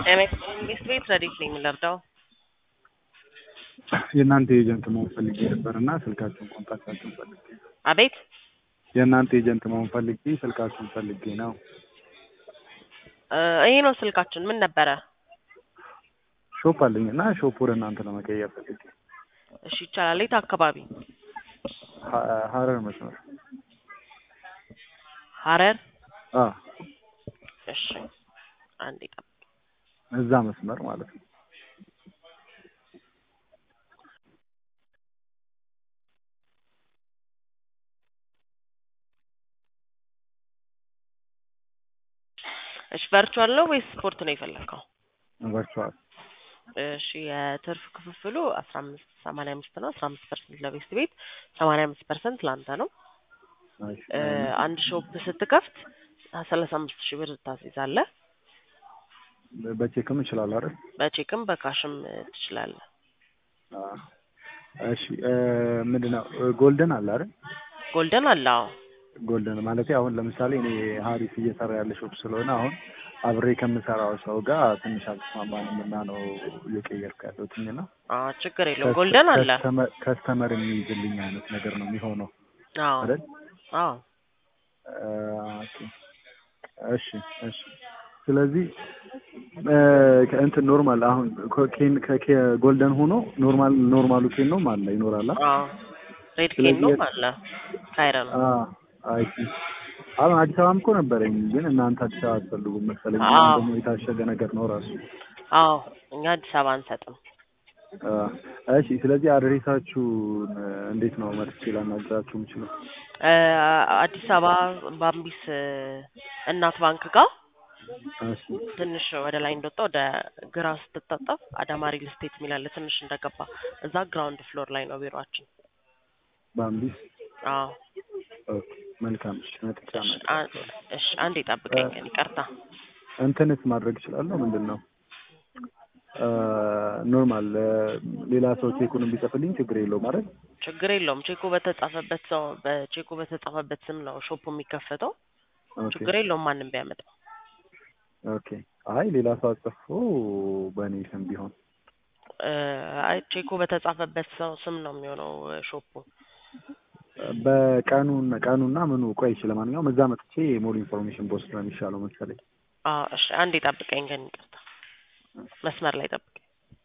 ሚስት ቤት ረዲት ነኝ የምንረዳው። የእናንተ ኤጀንት መሆን ፈልጌ ነበርና ስልካችሁን ኮንታክታችሁን ፈልጌ። አቤት የእናንተ ኤጀንት መሆን ፈልጌ ስልካችሁን ፈልጌ ነው። ይሄ ነው ስልካችን። ምን ነበረ? ሾፕ አለኝና ሾፕ ወደ እናንተ ለመቀየር ፈልጌ። እሺ ይቻላል። የት አካባቢ? ሀረር መስመር። ሀረር? አዎ። እሺ አንዴ ጠብቅ። እዛ መስመር ማለት ነው። እሺ ቨርቹዋል ነው ወይስ ስፖርት ነው የፈለከው? ቨርቹዋል። እሺ የትርፍ ክፍፍሉ 85 ነው። 15% ለቤስት ቤት፣ 85% ላንተ ነው። አንድ ሾፕ ስትከፍት 35,000 ብር ታስይዛለህ። በቼክም እችላለሁ አይደል? በቼክም በካሽም ትችላለህ። እሺ ምንድነው ጎልደን አለ አይደል? ጎልደን አለ። አዎ ጎልደን ማለት አሁን ለምሳሌ እኔ ሀሪፍ እየሰራ ያለ ሾፕ ስለሆነ አሁን አብሬ ከምሰራው ሰው ጋር ትንሽ አልተስማማንም እና ነው እየቀየርኩ ያለሁትኝ እና ችግር የለውም። ጎልደን አለ። ከስተመር የሚይዝልኝ አይነት ነገር ነው የሚሆነው አይደል? አዎ። እሺ እሺ። ስለዚህ እንትን ኖርማል አሁን ኬን ጎልደን ሆኖ ኖርማሉ ኬን ነው ማለት ይኖራል። አዎ ሬድ ኬን ነው ማለት ካይረን። አይ አሁን አዲስ አበባም እኮ ነበረኝ ግን እናንተ አዲስ አበባ አትፈልጉም መሰለኝ። ደግሞ የታሸገ ነገር ነው ራሱ። አዎ እኛ አዲስ አበባ አንሰጥም። እሺ ስለዚህ አድሬሳችሁን እንዴት ነው መጥቼ ላናግራችሁ የምችለው? አዲስ አበባ ባምቢስ እናት ባንክ ጋር ትንሽ ወደ ላይ እንደወጣ ወደ ግራ ስትታጠፍ አዳማ ሪል ስቴት የሚላለ ትንሽ እንደገባ እዛ ግራውንድ ፍሎር ላይ ነው ቢሮአችን። ባምቢስ? አዎ። ኦኬ መልካም። እሺ አንዴ ጠብቀኝ። ይቅርታ። እንትንስ ማድረግ እችላለሁ? ምንድነው ኖርማል ሌላ ሰው ቼኩን ቢጽፍልኝ ችግር የለውም ማለት? ችግር የለውም። በቼኩ በተጻፈበት ስም ነው ሾፑ የሚከፈተው። ችግር የለውም ማንም ቢያመጣው። ኦኬ። አይ ሌላ ሰው አጽፎ በእኔ ስም ቢሆን? አይ ቼኩ በተጻፈበት ሰው ስም ነው የሚሆነው ሾፑ። በቀኑና ምኑ? ቆይ እሺ ለማንኛውም እዛ መጥቼ ሞር ኢንፎርሜሽን ቦስ ነው የሚሻለው መሰለኝ። እሺ አንዴ ጠብቀኝ ግን ይቅርታ። መስመር ላይ ጠብቀኝ።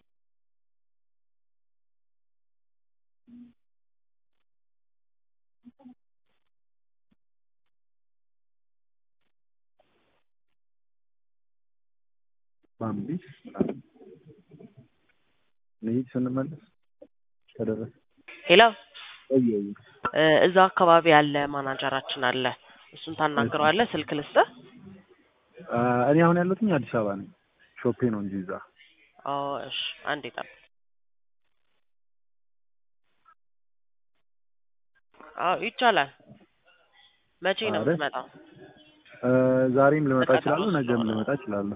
ባምቢስ ልሂድ ስንመለስ ከደረሰ። ሄሎ እየው እዛ አካባቢ ያለ ማናጀራችን አለ። እሱን ታናግረዋለህ። ስልክ ልስጥህ? እኔ አሁን ያለሁት አዲስ አበባ ነኝ። ሾፔ ነው እንጂ እዛ። እሺ አንዴ ጠብቅ። ይቻላል። መቼ ነው የምትመጣው? ዛሬም ልመጣ እችላለሁ፣ ነገም ልመጣ እችላለሁ።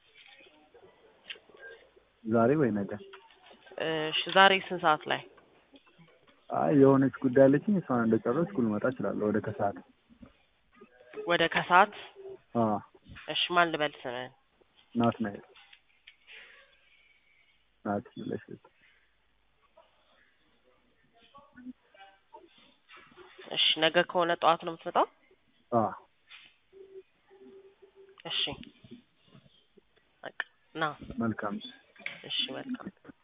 ዛሬ ወይ ነገ? እሺ ዛሬ ስንት ሰዓት ላይ? አይ የሆነች ጉዳይ አለችኝ፣ እሷን እንደጨረስኩ ልመጣ እችላለሁ ወደ ከሰዓት። ወደ ከሰዓት? እሺ ማን ልበል ስምህን? ናትናኤል። ናትናኤል። እሺ ነገ ከሆነ ጠዋት ነው የምትመጣው? እሺ በቃ ና። መልካም። እሺ መልካም።